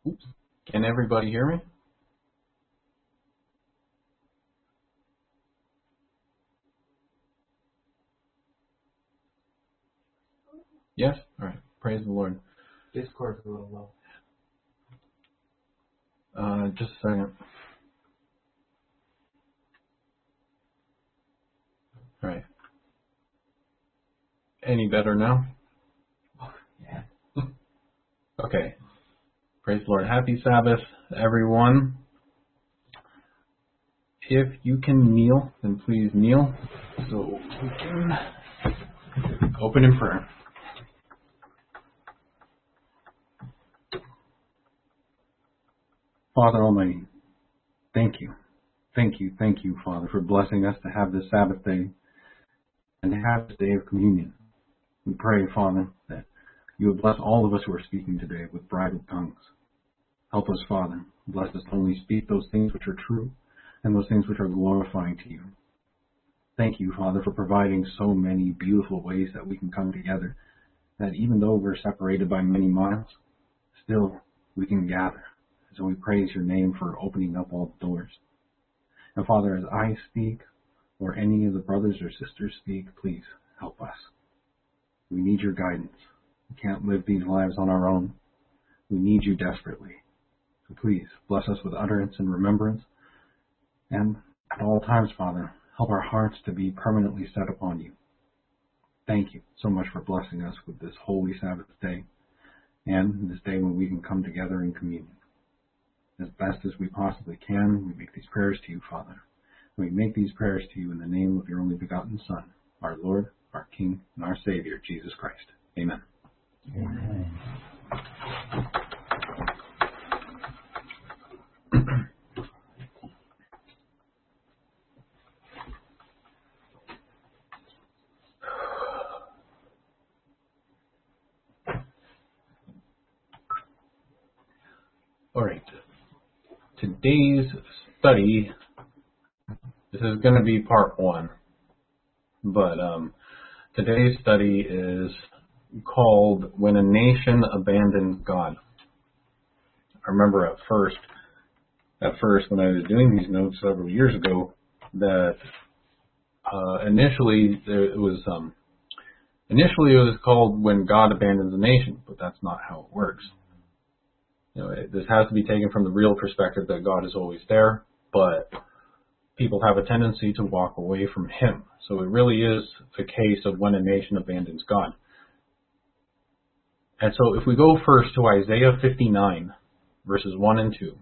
Oops. Can everybody hear me? Yes? All right. Praise the Lord. Discord's a little low. Just a second. All right. Any better now? Yeah. Okay. Praise the Lord. Happy Sabbath, everyone. If you can kneel, then please kneel so we can open in prayer. Father Almighty, thank you. Thank you, Father, for blessing us to have this Sabbath day and to have this day of communion. We pray, Father, that you would bless all of us who are speaking today with bridled tongues. Help us, Father. Bless us to only speak those things which are true and those things which are glorifying to you. Thank you, Father, for providing so many beautiful ways that we can come together, that even though we're separated by many miles, still we can gather. So we praise your name for opening up all the doors. And Father, as I speak, or any of the brothers or sisters speak, please help us. We need your guidance. We can't live these lives on our own. We need you desperately. So please bless us with utterance and remembrance. And at all times, Father, help our hearts to be permanently set upon you. Thank you so much for blessing us with this holy Sabbath day and this day when we can come together in communion. As best as we possibly can, we make these prayers to you, Father. We make these prayers to you in the name of your only begotten Son, our Lord, our King, and our Savior, Jesus Christ. Amen. Amen. All right. Today's study, this is going to be part one, but today's study is called When a Nation Abandons God. I remember at first when I was doing these notes several years ago, that initially it was called When God Abandons a Nation, but that's not how it works. This has to be taken from the real perspective that God is always there, but people have a tendency to walk away from Him. So it really is a case of when a nation abandons God. And so if we go first to Isaiah 59, verses 1 and 2.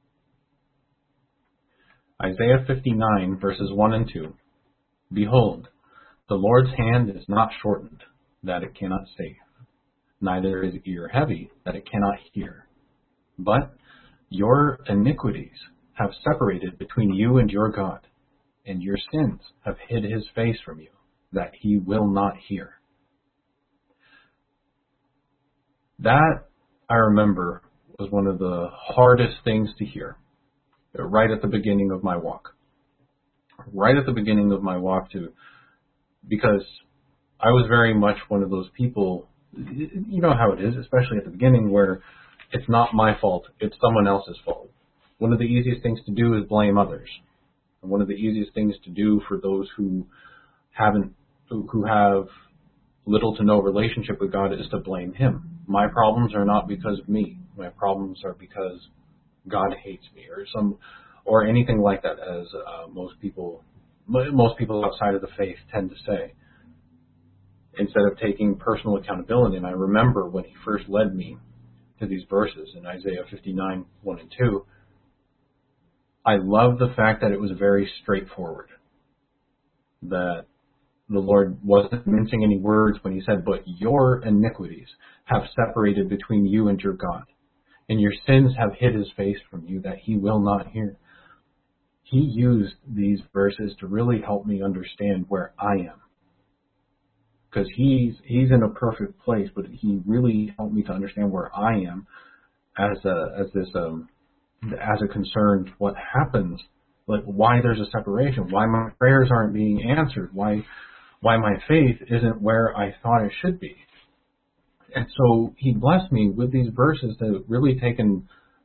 Isaiah 59, verses 1 and 2. Behold, the Lord's hand is not shortened, that it cannot save, neither is ear heavy, that it cannot hear. But your iniquities have separated between you and your God, and your sins have hid his face from you, that he will not hear. That, I remember, was one of the hardest things to hear, right at the beginning of my walk. Because I was very much one of those people, you know how it is, especially at the beginning, where it's not my fault, it's someone else's fault. One of the easiest things to do is blame others. And one of the easiest things to do for those who have little to no relationship with God is to blame Him. My problems are not because of me. My problems are because God hates me, or anything like that, as most people outside of the faith tend to say, instead of taking personal accountability. And I remember when He first led me to these verses in Isaiah 59, 1 and 2, I love the fact that it was very straightforward, that the Lord wasn't mincing any words when He said, but your iniquities have separated between you and your God, and your sins have hid His face from you, that He will not hear. He used these verses to really help me understand where I am. Because he's in a perfect place, but He really helped me to understand where I am as a concern, what happens, like why there's a separation, why my prayers aren't being answered, why my faith isn't where I thought it should be. And so He blessed me with these verses that really taken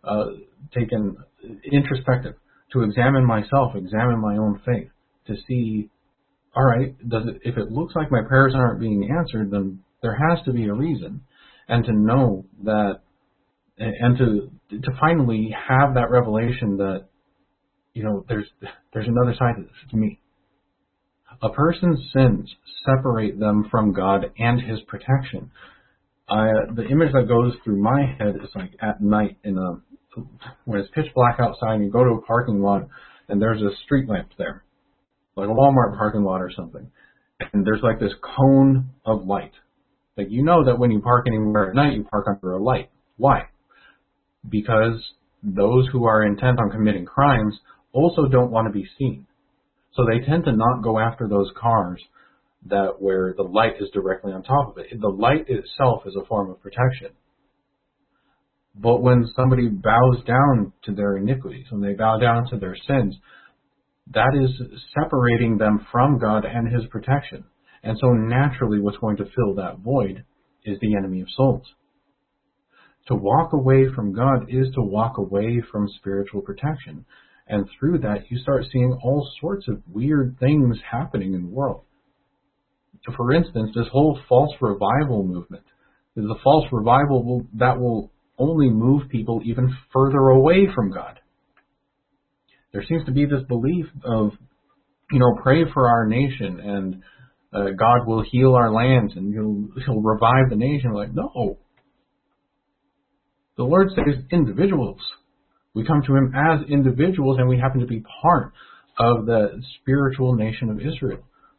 taken introspective to examine myself, examine my own faith, to see, all right, if it looks like my prayers aren't being answered, then there has to be a reason. And to know that, and to finally have that revelation that, there's another side to this, to me. A person's sins separate them from God and His protection. The image that goes through my head is like at night when it's pitch black outside and you go to a parking lot and there's a street lamp there, like a Walmart parking lot or something, and there's like this cone of light. Like, that when you park anywhere at night, you park under a light. Why? Because those who are intent on committing crimes also don't want to be seen. So they tend to not go after those cars where the light is directly on top of it. The light itself is a form of protection. But when somebody bows down to their iniquities, when they bow down to their sins, that is separating them from God and His protection. And so naturally what's going to fill that void is the enemy of souls. To walk away from God is to walk away from spiritual protection. And through that, you start seeing all sorts of weird things happening in the world. For instance, this whole false revival movement is a false revival that will only move people even further away from God. There seems to be this belief of, pray for our nation and God will heal our lands and He'll revive the nation. We're like, no. The Lord saves individuals. We come to Him as individuals, and we happen to be part of the spiritual nation of Israel.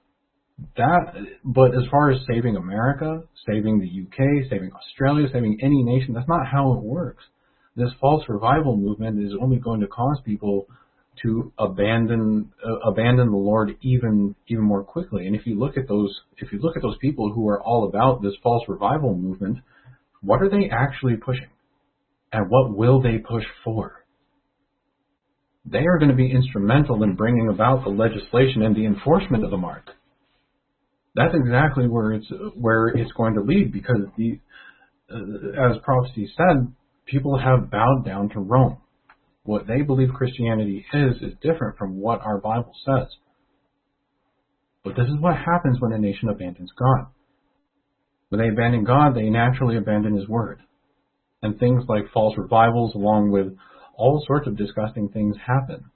But as far as saving America, saving the UK, saving Australia, saving any nation, that's not how it works. This false revival movement is only going to cause people to abandon the Lord even more quickly. And if you look at those people who are all about this false revival movement, what are they actually pushing? And what will they push for? They are going to be instrumental in bringing about the legislation and the enforcement of the mark. That's exactly where it's going to lead, because as prophecy said, people have bowed down to Rome. What they believe Christianity is different from what our Bible says. But this is what happens when a nation abandons God. When they abandon God, they naturally abandon His Word. And things like false revivals, along with all sorts of disgusting things, happen.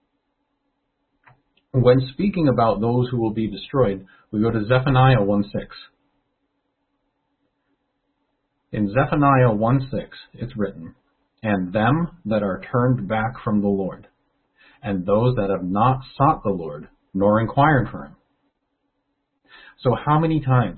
When speaking about those who will be destroyed, we go to Zephaniah 1:6. In Zephaniah 1:6, it's written, "And them that are turned back from the Lord, and those that have not sought the Lord, nor inquired for Him." So how many times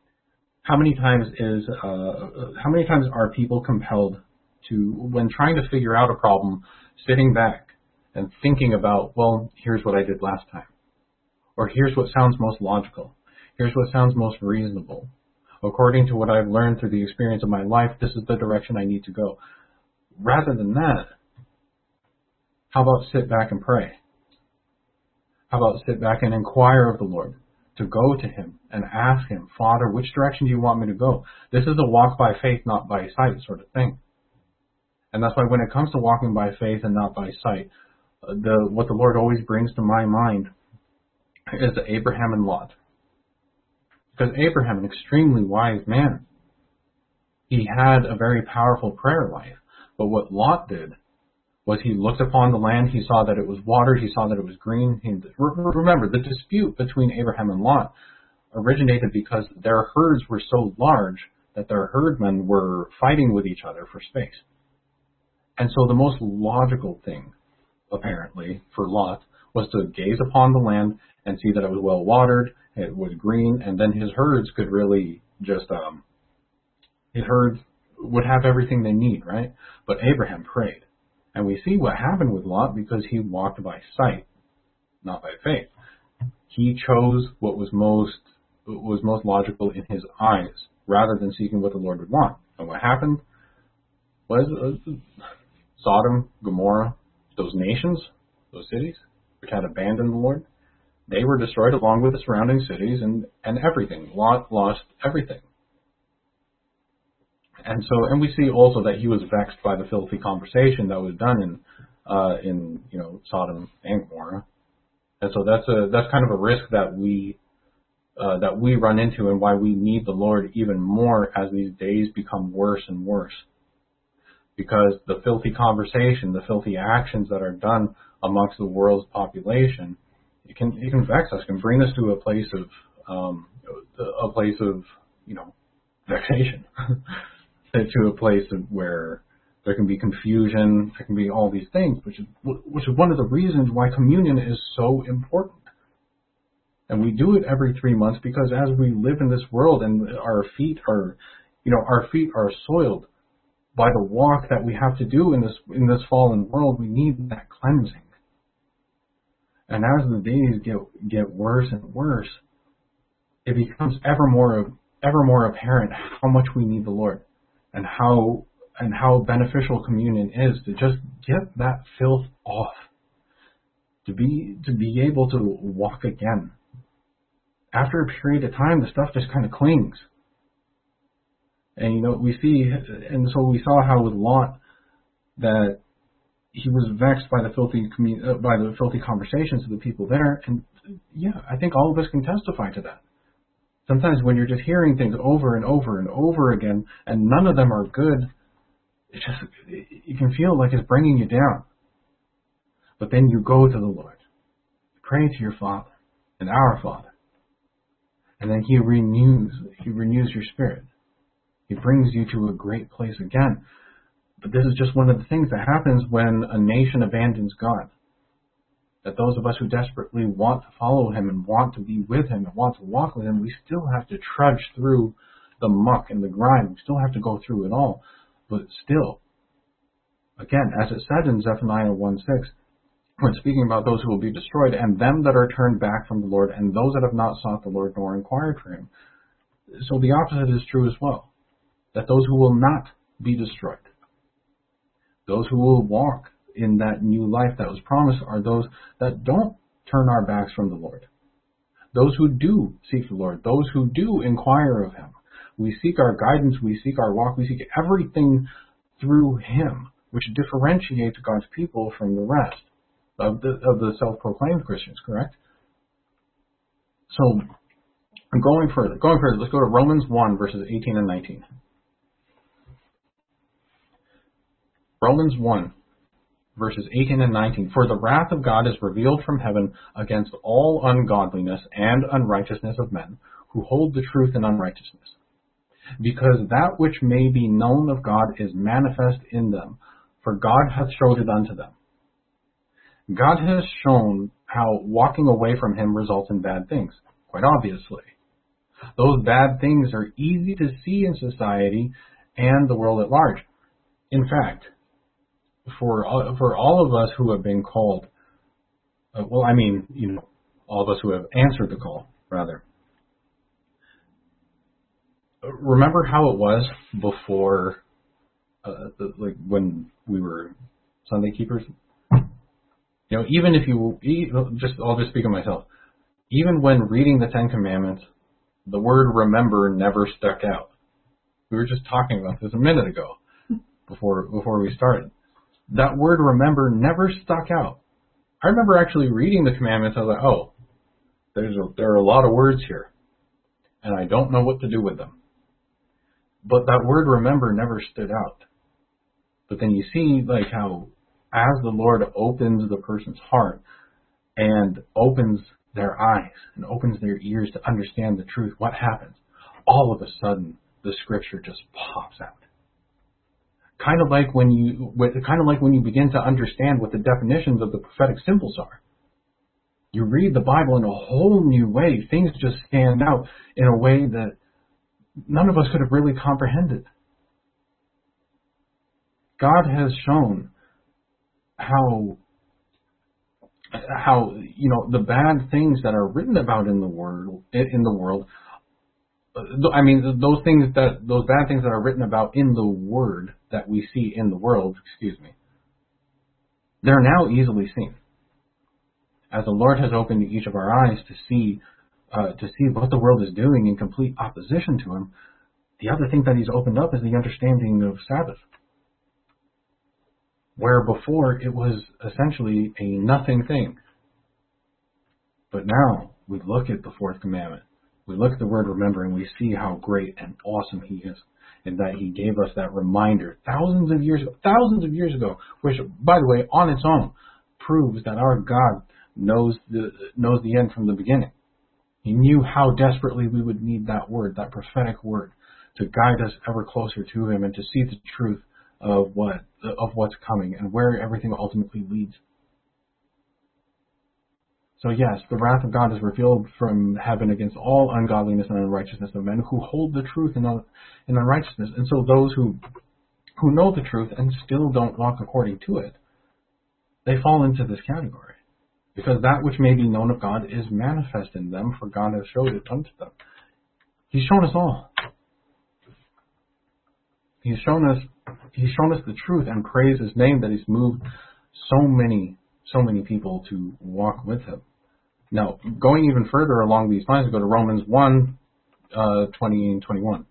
are people compelled to, when trying to figure out a problem, sitting back and thinking about, well, here's what I did last time, or here's what sounds most logical, here's what sounds most reasonable, according to what I've learned through the experience of my life, this is the direction I need to go. Rather than that, how about sit back and pray? How about sit back and inquire of the Lord, to go to Him and ask Him, Father, which direction do you want me to go? This is a walk by faith, not by sight sort of thing. And that's why when it comes to walking by faith and not by sight, what the Lord always brings to my mind is Abraham and Lot. Because Abraham, an extremely wise man, he had a very powerful prayer life. But what Lot did was he looked upon the land, he saw that it was watered, he saw that it was green. Remember, the dispute between Abraham and Lot originated because their herds were so large that their herdmen were fighting with each other for space. And so the most logical thing, apparently, for Lot was to gaze upon the land and see that it was well watered, it was green, and then his herds could really just, his herds would have everything they need, right? But Abraham prayed. And we see what happened with Lot because he walked by sight, not by faith. He chose what was most logical in his eyes, rather than seeking what the Lord would want. And what happened was Sodom, Gomorrah, those nations, those cities, which had abandoned the Lord, they were destroyed along with the surrounding cities and everything. Lot lost everything. And we see also that he was vexed by the filthy conversation that was done in Sodom and Gomorrah. And so that's kind of a risk that we run into, and why we need the Lord even more as these days become worse and worse. Because the filthy conversation, the filthy actions that are done amongst the world's population, it can vex us, can bring us to a place of vexation, to a place of where there can be confusion, there can be all these things, which is one of the reasons why communion is so important. And we do it every 3 months because as we live in this world and our feet are soiled by the walk that we have to do in this fallen world, we need that cleansing. And as the days get worse and worse, it becomes ever more apparent how much we need the Lord, and how beneficial communion is to just get that filth off, to be able to walk again. After a period of time, the stuff just kind of clings. And we saw how with Lot that he was vexed by the filthy conversations of the people there. And I think all of us can testify to that. Sometimes when you're just hearing things over and over and over again, and none of them are good, you can feel like it's bringing you down. But then you go to the Lord, pray to your Father and our Father, and then He renews your spirit. He brings you to a great place again. But this is just one of the things that happens when a nation abandons God. That those of us who desperately want to follow Him and want to be with Him and want to walk with Him, we still have to trudge through the muck and the grime. We still have to go through it all. But still, again, as it said in Zephaniah 1:6, when speaking about those who will be destroyed, and them that are turned back from the Lord, and those that have not sought the Lord nor inquired for Him. So the opposite is true as well. That those who will not be destroyed, those who will walk in that new life that was promised, are those that don't turn our backs from the Lord. Those who do seek the Lord, those who do inquire of Him. We seek our guidance, we seek our walk, we seek everything through Him, which differentiates God's people from the rest of the self-proclaimed Christians, correct? So, going further, let's go to Romans 1, verses 18 and 19. Romans 1, verses 18 and 19. For the wrath of God is revealed from heaven against all ungodliness and unrighteousness of men, who hold the truth in unrighteousness. Because that which may be known of God is manifest in them, for God hath showed it unto them. God has shown how walking away from Him results in bad things, quite obviously. Those bad things are easy to see in society and the world at large. In fact, for all of us who have been called, all of us who have answered the call, rather. Remember how it was before, when we were Sunday keepers? Even if I'll just speak of myself. Even when reading the Ten Commandments, the word remember never stuck out. We were just talking about this a minute ago, before we started. That word remember never stuck out. I remember actually reading the commandments. I was like, oh, there are a lot of words here, and I don't know what to do with them. But that word remember never stood out. But then you see how as the Lord opens the person's heart and opens their eyes and opens their ears to understand the truth, what happens? All of a sudden, the Scripture just pops out. Kind of like when you begin to understand what the definitions of the prophetic symbols are. You read the Bible in a whole new way. Things just stand out in a way that none of us could have really comprehended. God has shown how the bad things that are written about in the world, those bad things that are written about in the Word that we see in the world, they're now easily seen. As the Lord has opened each of our eyes to see what the world is doing in complete opposition to Him, The other thing that he's opened up is the understanding of Sabbath, where before it was essentially a nothing thing. But now we look at the fourth commandment, we look at the word remember, and we see how great and awesome he is, and that he gave us that reminder thousands of years ago, which, by the way, on its own proves that our God knows the end from the beginning. He knew how desperately we would need that word, that prophetic word, to guide us ever closer to him and to see the truth of what's coming and where everything ultimately leads. So yes, the wrath of God is revealed from heaven against all ungodliness and unrighteousness of men who hold the truth in unrighteousness. And so those who know the truth and still don't walk according to it, they fall into this category. Because that which may be known of God is manifest in them, for God has showed it unto them. He's shown us all. He's shown us the truth, and praise his name that he's moved so many people to walk with him. Now, going even further along these lines, we go to Romans 1, 20 and 21.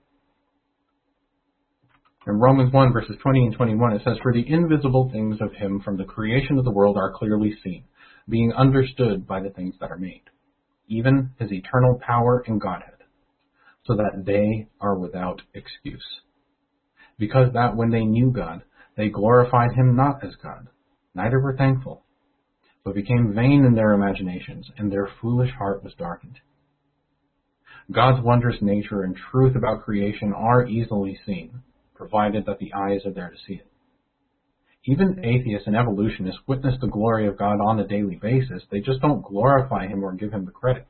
In Romans 1, verses 20 and 21, it says, "For the invisible things of him from the creation of the world are clearly seen, being understood by the things that are made, even his eternal power and Godhead, so that they are without excuse. Because that when they knew God, they glorified him not as God, neither were thankful, but became vain in their imaginations, and their foolish heart was darkened. God's wondrous nature and truth about creation are easily seen, provided that the eyes are there to see it. Even atheists and evolutionists witness the glory of God on a daily basis. They just don't glorify him or give him the credit.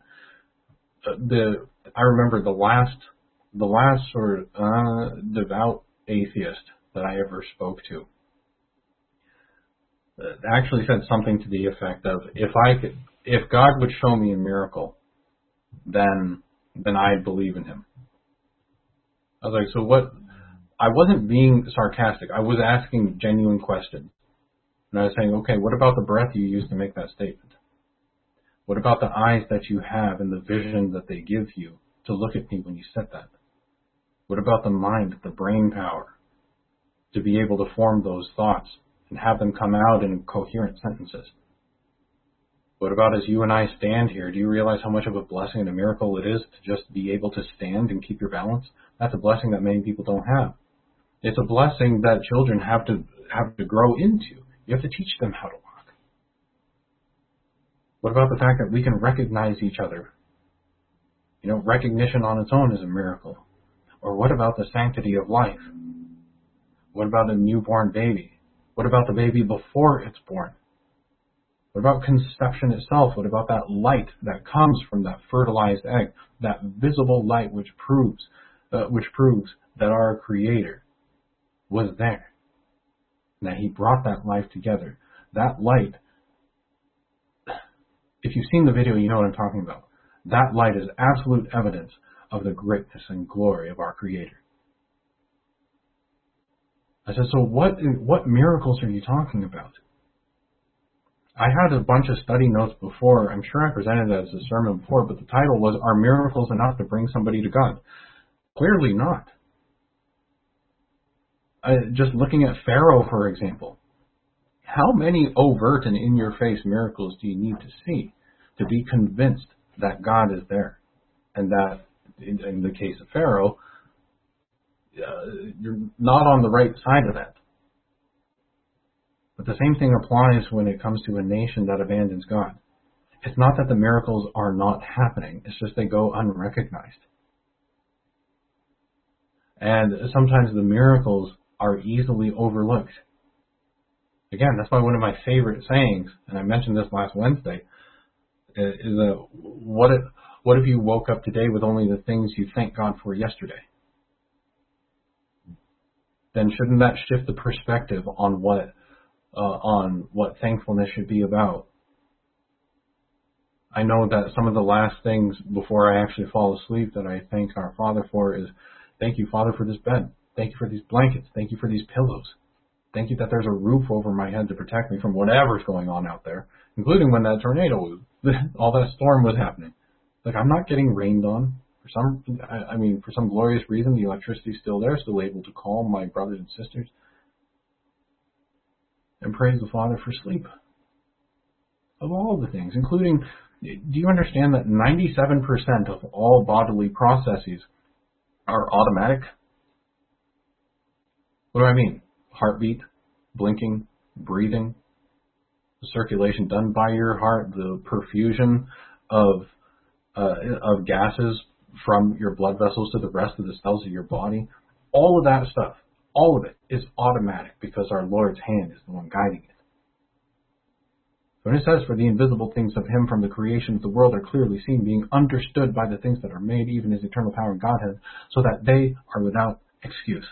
I remember the last sort of devout atheist that I ever spoke to actually said something to the effect of, if God would show me a miracle, then I'd believe in him. I was like, so what? I wasn't being sarcastic. I was asking genuine questions. And I was saying, okay, what about the breath you use to make that statement? What about the eyes that you have and the vision that they give you to look at me when you said that? What about the mind, the brain power, to be able to form those thoughts and have them come out in coherent sentences? What about as you and I stand here? Do you realize how much of a blessing and a miracle it is to just be able to stand and keep your balance? That's a blessing that many people don't have. It's a blessing that children have to grow into. You have to teach them how to walk. What about the fact that we can recognize each other? Recognition on its own is a miracle. Or what about the sanctity of life? What about a newborn baby? What about the baby before it's born? What about conception itself? What about that light that comes from that fertilized egg, that visible light which proves that our Creator was there, and that he brought that life together? That light, if you've seen the video, you know what I'm talking about. That light is absolute evidence of the greatness and glory of our Creator. I said, so what miracles are you talking about? I had a bunch of study notes before. I'm sure I presented it as a sermon before, but the title was, "Are Miracles Enough to Bring Somebody to God?" Clearly not. Just looking at Pharaoh, for example. How many overt and in-your-face miracles do you need to see to be convinced that God is there? And that, in the case of Pharaoh, you're not on the right side of that. But the same thing applies when it comes to a nation that abandons God. It's not that the miracles are not happening. It's just they go unrecognized. And sometimes the miracles are easily overlooked. Again, that's why one of my favorite sayings, and I mentioned this last Wednesday, is what if you woke up today with only the things you thanked God for yesterday? Then shouldn't that shift the perspective on what thankfulness should be about? I know that some of the last things before I actually fall asleep that I thank our Father for is, thank you, Father, for this bed. Thank you for these blankets. Thank you for these pillows. Thank you that there's a roof over my head to protect me from whatever's going on out there, including when that tornado, all that storm was happening. Like, I'm not getting rained on. For some glorious reason, the electricity's still there, still able to call my brothers and sisters. And praise the Father for sleep. Of all the things, including, do you understand that 97% of all bodily processes are automatic? What do I mean? Heartbeat, blinking, breathing, the circulation done by your heart, the perfusion of gases from your blood vessels to the rest of the cells of your body. All of that stuff, all of it is automatic because our Lord's hand is the one guiding it. When it says, for the invisible things of him from the creation of the world are clearly seen, being understood by the things that are made, even his eternal power and Godhead, so that they are without excuse.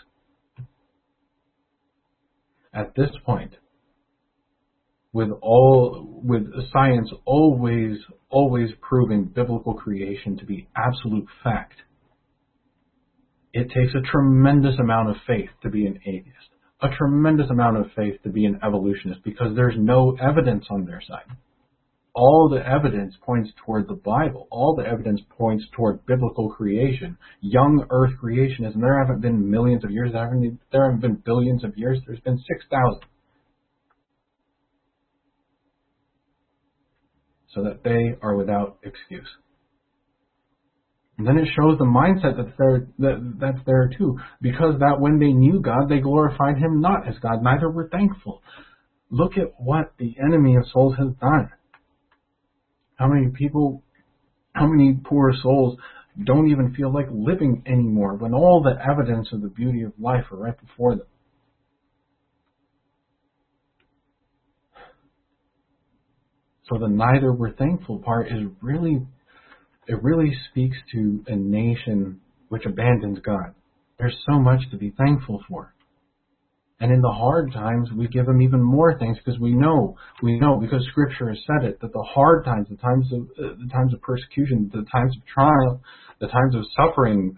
At this point, with science always proving biblical creation to be absolute fact, it takes a tremendous amount of faith to be an atheist, a tremendous amount of faith to be an evolutionist, because there's no evidence on their side. All the evidence points toward the Bible. All the evidence points toward biblical creation, young earth creationism. There haven't been millions of years. There haven't been billions of years. There's been 6,000. So that they are without excuse. And then it shows the mindset that's there too. Because that when they knew God, they glorified him not as God, neither were thankful. Look at what the enemy of souls has done. How many poor souls don't even feel like living anymore when all the evidence of the beauty of life are right before them. So the neither were thankful part is really speaks to a nation which abandons God. There's so much to be thankful for. And in the hard times, we give him even more thanks because we know because Scripture has said it, that the hard times, the times of persecution, the times of trial, the times of suffering,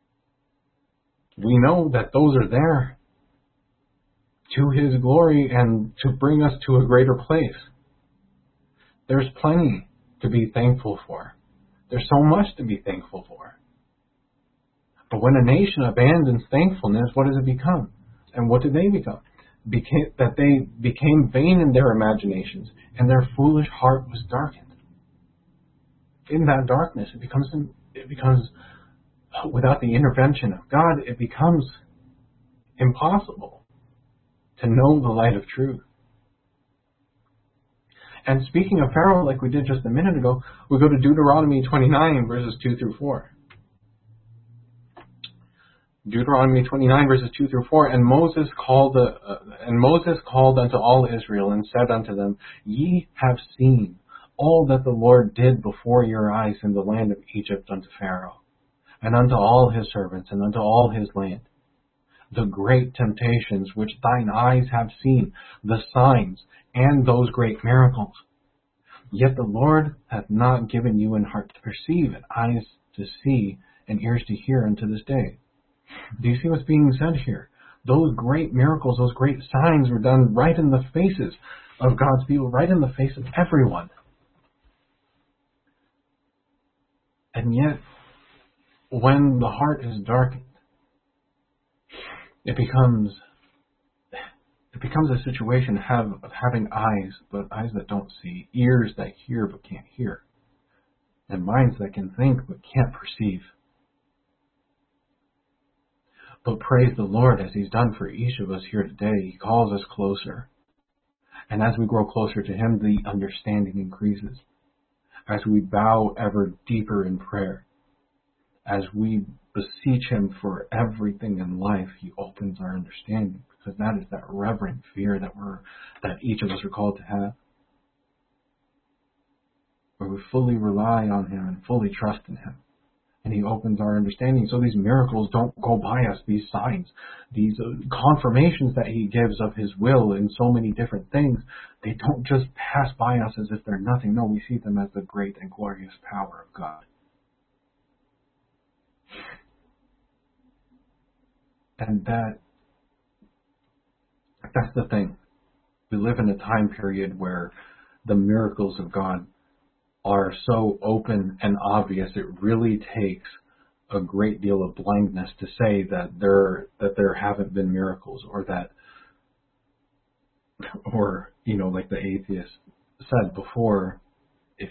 we know that those are there to his glory and to bring us to a greater place. There's plenty to be thankful for. There's so much to be thankful for. But when a nation abandons thankfulness, what does it become? And what did they become? That they became vain in their imaginations, and their foolish heart was darkened. In that darkness, it becomes without the intervention of God, it becomes impossible to know the light of truth. And speaking of Pharaoh, like we did just a minute ago, we go to Deuteronomy 29, verses 2 through 4. Deuteronomy 29, verses 2 through 4. And Moses called unto all Israel, and said unto them, Ye have seen all that the Lord did before your eyes in the land of Egypt unto Pharaoh, and unto all his servants, and unto all his land. The great temptations which thine eyes have seen, the signs, and those great miracles. Yet the Lord hath not given you an heart to perceive, and eyes to see, and ears to hear unto this day. Do you see what's being said here? Those great miracles, those great signs were done right in the faces of God's people, right in the face of everyone. And yet, when the heart is darkened, it becomes a situation of having eyes, but eyes that don't see, ears that hear but can't hear, and minds that can think but can't perceive. But praise the Lord, as he's done for each of us here today, he calls us closer. And as we grow closer to him, the understanding increases. As we bow ever deeper in prayer, as we beseech him for everything in life, he opens our understanding, because that is that reverent fear that each of us are called to have, where we fully rely on him and fully trust in him. And he opens our understanding. So these miracles don't go by us, these signs, these confirmations that he gives of his will in so many different things, they don't just pass by us as if they're nothing. No, we see them as the great and glorious power of God. And that's the thing. We live in a time period where the miracles of God are so open and obvious. It really takes a great deal of blindness to say that there haven't been miracles, or like the atheist said before, if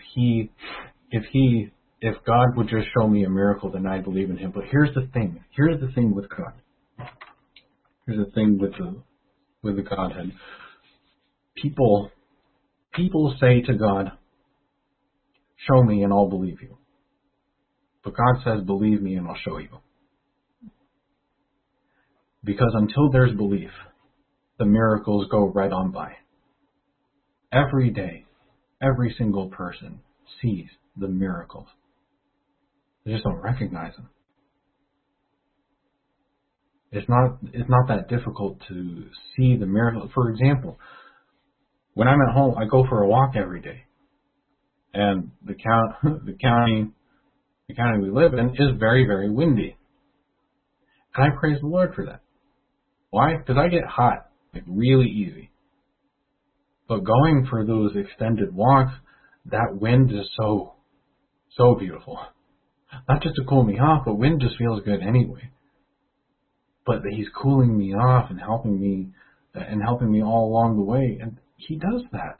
God would just show me a miracle, then I'd believe in him. But here's the thing with God. Here's the thing with the Godhead. People say to God, show me and I'll believe you. But God says, believe me and I'll show you. Because until there's belief, the miracles go right on by. Every day, every single person sees the miracles. They just don't recognize them. It's not that difficult to see the miracle. For example, when I'm at home, I go for a walk every day. And the county we live in is very, very windy. And I praise the Lord for that. Why? Because I get hot, like really easy. But going for those extended walks, that wind is so beautiful. Not just to cool me off, but wind just feels good anyway. But he's cooling me off and helping me all along the way. And he does that.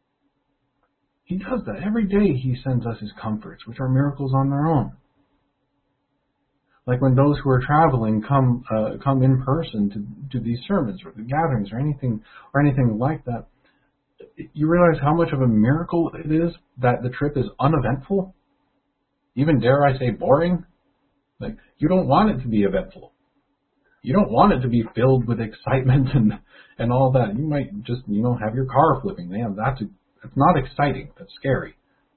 He does that. Every day he sends us his comforts, which are miracles on their own. Like when those who are traveling come in person to these sermons or the gatherings or anything like that, you realize how much of a miracle it is that the trip is uneventful. Even dare I say boring. Like, you don't want it to be eventful. You don't want it to be filled with excitement and all that. You might just have your car flipping. It's not exciting. That's scary.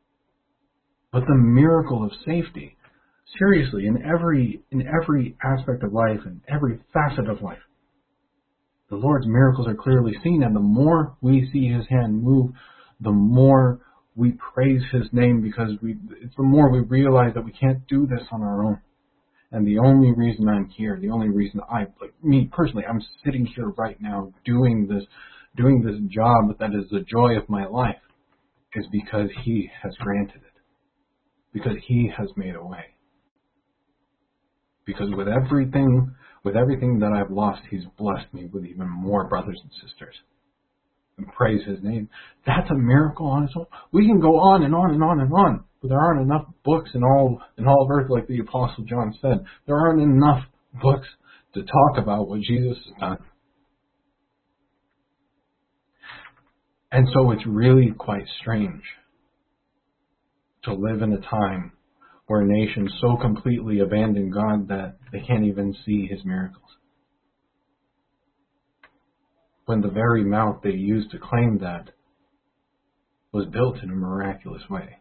But the miracle of safety, seriously, in every aspect of life, in every facet of life, the Lord's miracles are clearly seen, and the more we see his hand move, the more we praise his name, because it's the more we realize that we can't do this on our own. And the only reason I'm here, the only reason me personally, I'm sitting here right now doing this job that is the joy of my life, is because he has granted it. Because he has made a way. Because with everything that I've lost, he's blessed me with even more brothers and sisters. And praise his name. That's a miracle on its own. We can go on and on and on and on, but there aren't enough books in all of earth, like the Apostle John said. There aren't enough books to talk about what Jesus has done. And so it's really quite strange to live in a time where nations so completely abandon God that they can't even see his miracles. When the very mouth they used to claim that was built in a miraculous way.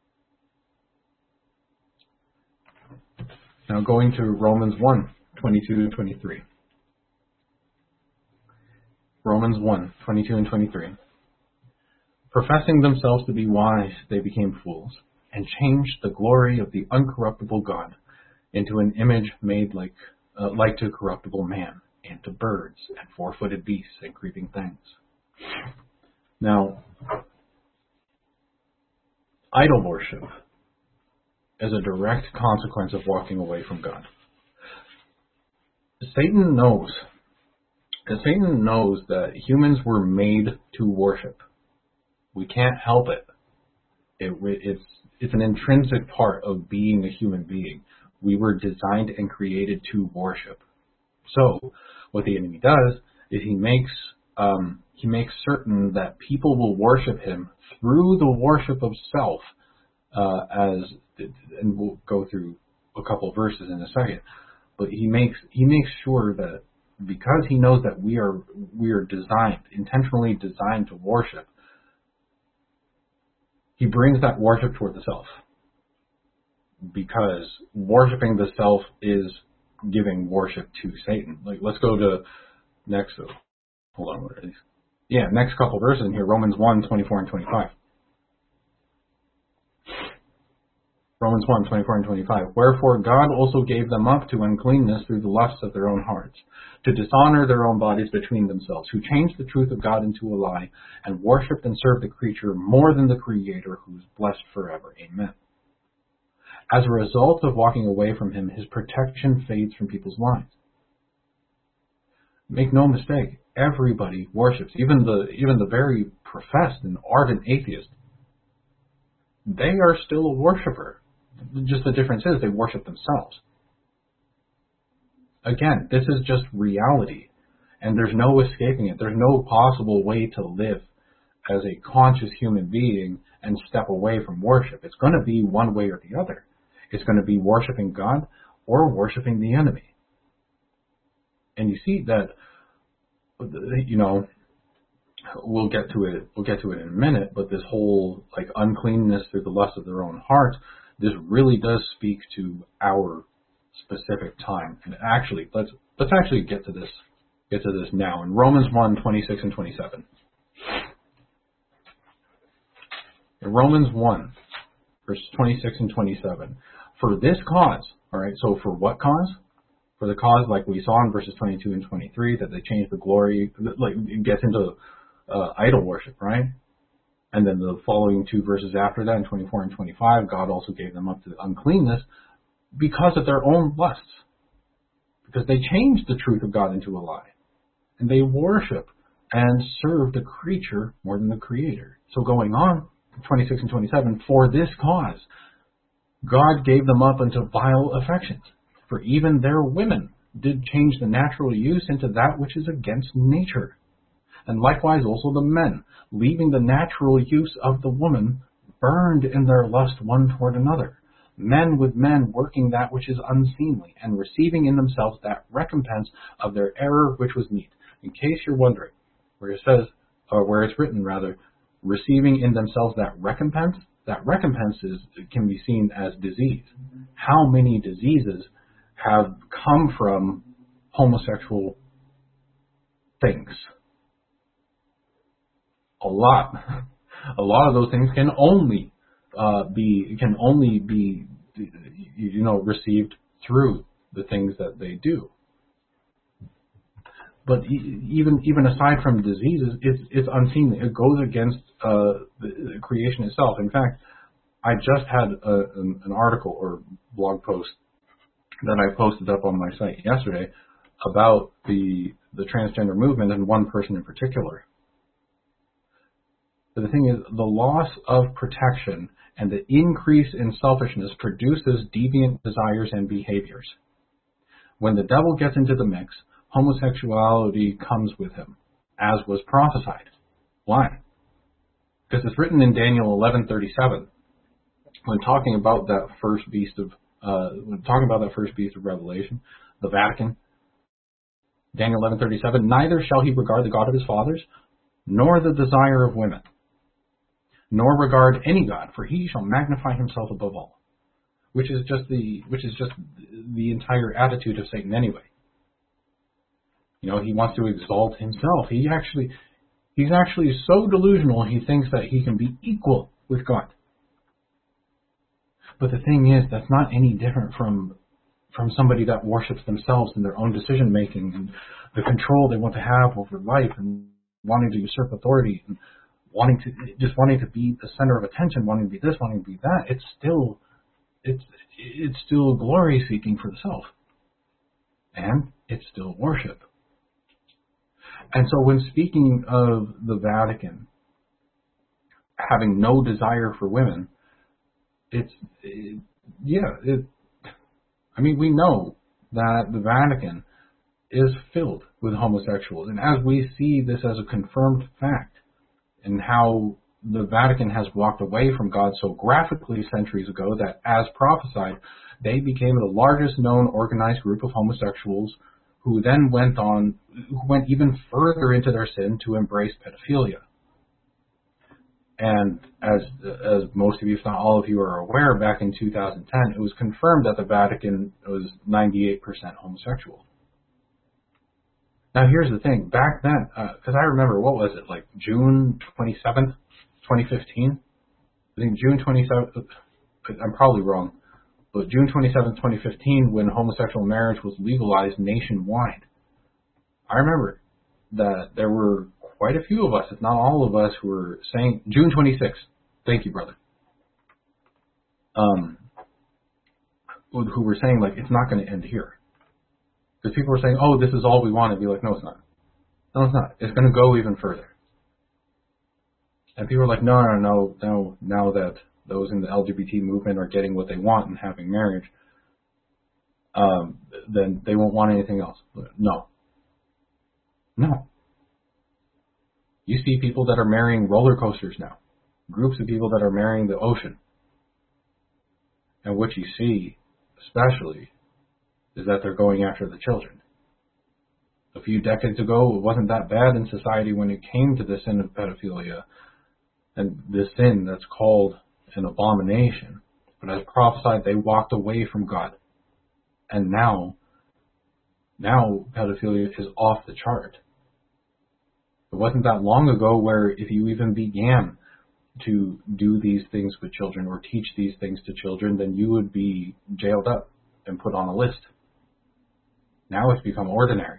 Now going to Romans 1, 22 and 23. Romans 1, 22 and 23. Professing themselves to be wise, they became fools, and changed the glory of the uncorruptible God into an image made like to corruptible man, and to birds, and four-footed beasts, and creeping things. Now, idol worship is a direct consequence of walking away from God. Satan knows that humans were made to worship. We can't help it. It's an intrinsic part of being a human being. We were designed and created to worship. So, what the enemy does is he makes certain that people will worship him through the worship of self, and we'll go through a couple of verses in a second. But he makes sure that because he knows that we are intentionally designed to worship, he brings that worship toward the self. Because worshiping the self is giving worship to Satan. Like, let's go to next. Hold on, what are these? Yeah, next couple verses in here. Romans 1, 24 and 25. Romans 1, 24 and 25. Wherefore God also gave them up to uncleanness through the lusts of their own hearts, to dishonor their own bodies between themselves, who changed the truth of God into a lie, and worshipped and served the creature more than the Creator, who is blessed forever. Amen. As a result of walking away from him, his protection fades from people's lives. Make no mistake, everybody worships, even the very professed and ardent atheist. They are still a worshiper. Just the difference is they worship themselves. Again, this is just reality, and there's no escaping it. There's no possible way to live as a conscious human being and step away from worship. It's going to be one way or the other. It's going to be worshiping God or worshiping the enemy. And you see that, you know, we'll get to it in a minute, but this whole like uncleanness through the lust of their own hearts, this really does speak to our specific time. And actually, let's actually get to this now in Romans 1:26 and 27. In Romans 1, verses 26 and 27. For this cause, all right, so for what cause? For the cause, like we saw in verses 22 and 23, that they changed the glory, like it gets into idol worship, right? And then the following two verses after that, in 24 and 25, God also gave them up to uncleanness because of their own lusts. Because they changed the truth of God into a lie. And they worship and serve the creature more than the Creator. So going on, 26 and 27, for this cause, God gave them up unto vile affections. For even their women did change the natural use into that which is against nature. And likewise also the men, leaving the natural use of the woman, burned in their lust one toward another. Men with men working that which is unseemly, and receiving in themselves that recompense of their error which was meet. In case you're wondering, where it says, or where it's written rather, receiving in themselves that recompense can be seen as disease. How many diseases have come from homosexual things? A lot. A lot of those things can only be received through the things that they do. But even aside from diseases, it's unseemly. It goes against the creation itself. In fact, I just had an article or blog post that I posted up on my site yesterday about the transgender movement and one person in particular. But the thing is, the loss of protection and the increase in selfishness produces deviant desires and behaviors. When the devil gets into the mix, homosexuality comes with him, as was prophesied. Why? Because it's written in Daniel 11:37, when talking about that first beast of Revelation, the Vatican. Daniel 11:37, neither shall he regard the God of his fathers, nor the desire of women, nor regard any god, for he shall magnify himself above all. Which is just the entire attitude of Satan anyway. You know, he wants to exalt himself. He's actually so delusional he thinks that he can be equal with God. But the thing is, that's not any different from somebody that worships themselves and their own decision making and the control they want to have over life and wanting to usurp authority and wanting to be the center of attention, wanting to be this, wanting to be that. It's still glory seeking for the self. And it's still worship. And so when speaking of the Vatican having no desire for women, we know that the Vatican is filled with homosexuals. And as we see this as a confirmed fact, and how the Vatican has walked away from God so graphically centuries ago that, as prophesied, they became the largest known organized group of homosexuals who then went even further into their sin to embrace pedophilia. And as most of you, if not all of you, are aware, back in 2010, it was confirmed that the Vatican was 98% homosexual. Now, here's the thing. Back then, because I remember, what was it, like June 27th, 2015? I think June 27th, I'm probably wrong, but June 27th, 2015, when homosexual marriage was legalized nationwide. I remember that there were quite a few of us, if not all of us, who were saying, June 26th. Thank you, brother. who were saying, like, it's not going to end here. Because people were saying, oh, this is all we want. And be like, no, it's not. No, it's not. It's going to go even further. And people are like, no. Now that those in the LGBT movement are getting what they want and having marriage, then they won't want anything else. No. You see people that are marrying roller coasters now. Groups of people that are marrying the ocean. And what you see, especially, is that they're going after the children. A few decades ago, it wasn't that bad in society when it came to the sin of pedophilia and the sin that's called an abomination. But as prophesied, they walked away from God. And now pedophilia is off the chart. It wasn't that long ago where if you even began to do these things with children or teach these things to children, then you would be jailed up and put on a list. Now it's become ordinary.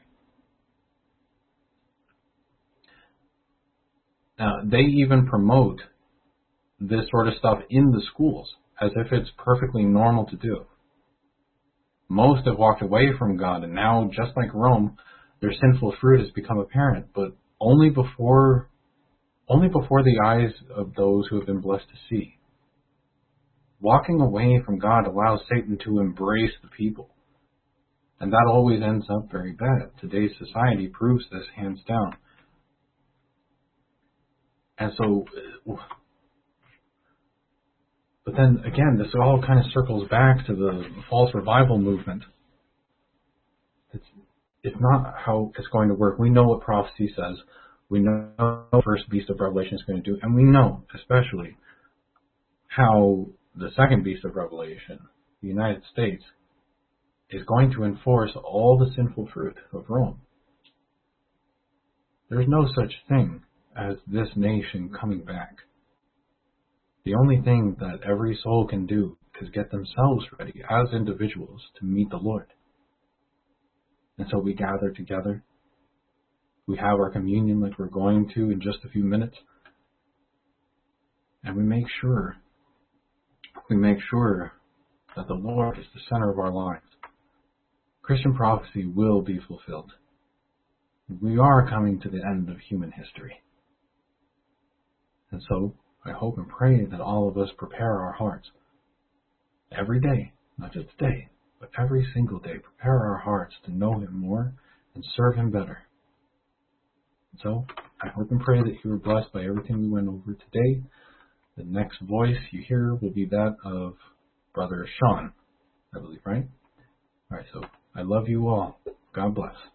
They even promote this sort of stuff in the schools as if it's perfectly normal to do. Most have walked away from God, and now, just like Rome, their sinful fruit has become apparent, but only before the eyes of those who have been blessed to see. Walking away from God allows Satan to embrace the people, and that always ends up very bad. Today's society proves this hands down. And so, but then again, this all kind of circles back to the false revival movement. It's not how it's going to work. We know what prophecy says. We know what the first beast of Revelation is going to do. And we know, especially, how the second beast of Revelation, the United States, is going to enforce all the sinful fruit of Rome. There's no such thing as this nation coming back. The only thing that every soul can do is get themselves ready as individuals to meet the Lord. And so we gather together. We have our communion like we're going to in just a few minutes. And we make sure that the Lord is the center of our lives. Christian prophecy will be fulfilled. We are coming to the end of human history. And so I hope and pray that all of us prepare our hearts every day, not just today, but every single day. Prepare our hearts to know Him more and serve Him better. And so I hope and pray that you were blessed by everything we went over today. The next voice you hear will be that of Brother Sean, I believe, right? All right, so I love you all. God bless.